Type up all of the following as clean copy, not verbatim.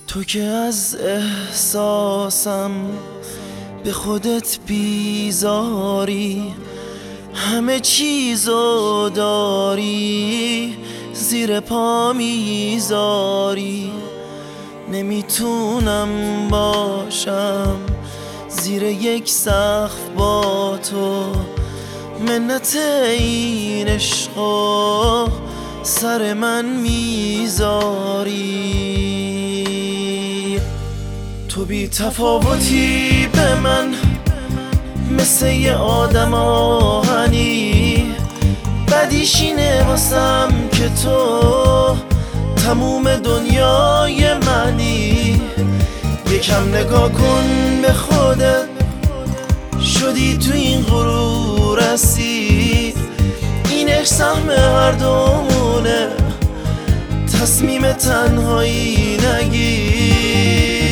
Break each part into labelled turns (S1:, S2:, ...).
S1: تو که از احساسم به خودت بیزاری، همه چیزو داری زیر پا میذاری. نمیتونم باشم زیر یک سقف با تو، منت این عشقو سر من میذاری. تو بی تفاوتی به من، مثل یه آدم آهنی. بدیش اینه واسم که تو تموم دنیای منی. یکم نگاه کن به خودت، شدی تو این غرور اسیر. این عشق سهم هر دومونه، تصمیم تنهایی نگیر.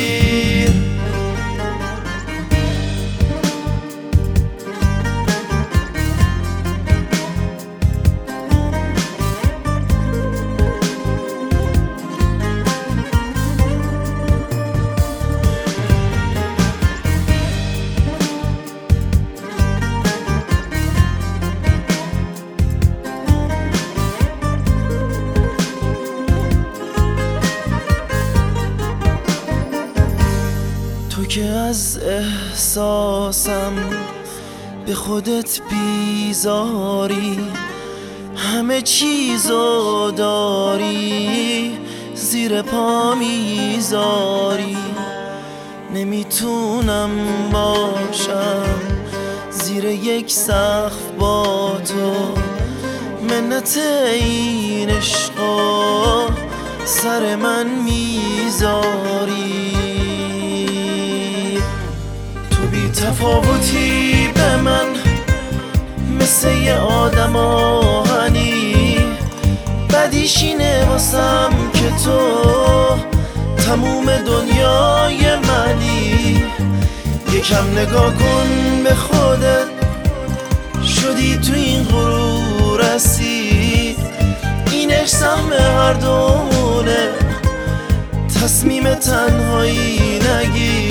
S1: تو که از احساسم به خودت بیزاری، همه چیزو داری زیر پا میذاری. نمیتونم باشم زیر یک سقف با تو، منت این عشقو سر من میذاری. تفاوتی به من، مثل یه آدم آهنی. بدیش اینه واسم که تو تموم دنیای منی. یکم نگاه کن به خودت، شدی تو این غرور اسیر. این عشق سهم هر دومونه، تصمیم تنهایی نگیر.